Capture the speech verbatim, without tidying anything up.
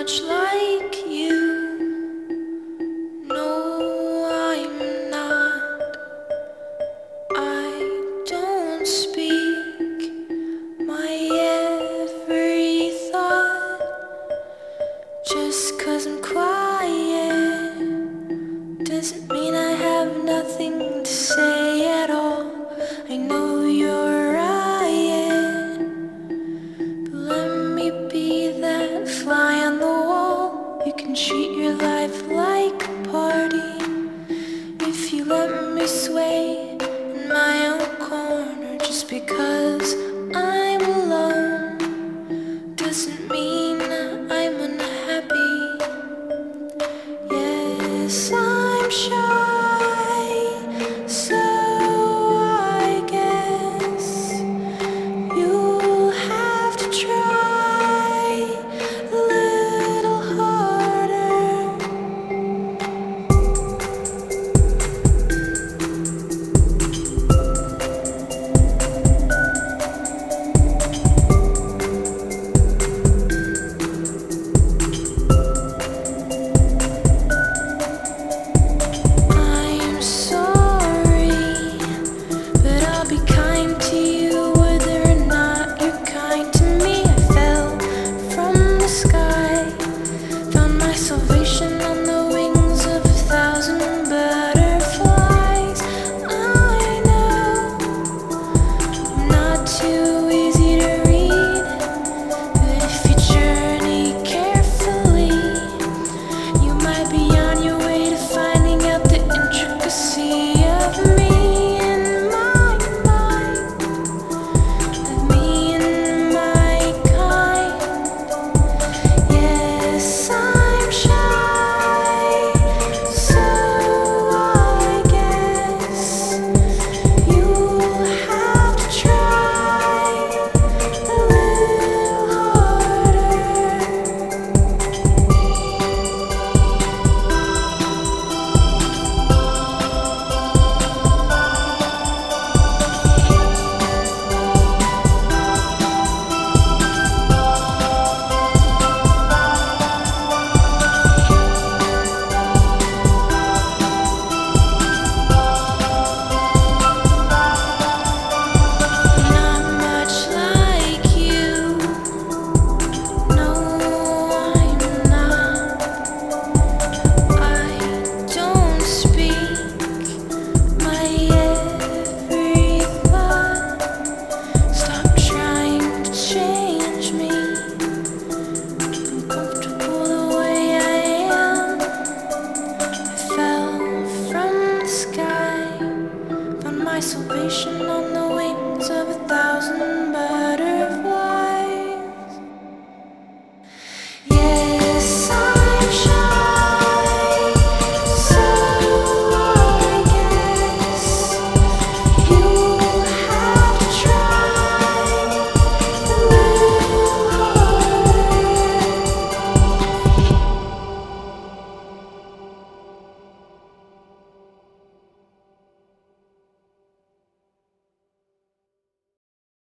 much like you. No, I'm not. I don't speak my every thought. Just 'cause I'm quiet doesn't mean I have nothing to say at all. I know you're right, but let me be that fly on the wall. You can treat your life like a party if you let me sway in my own corner. Just because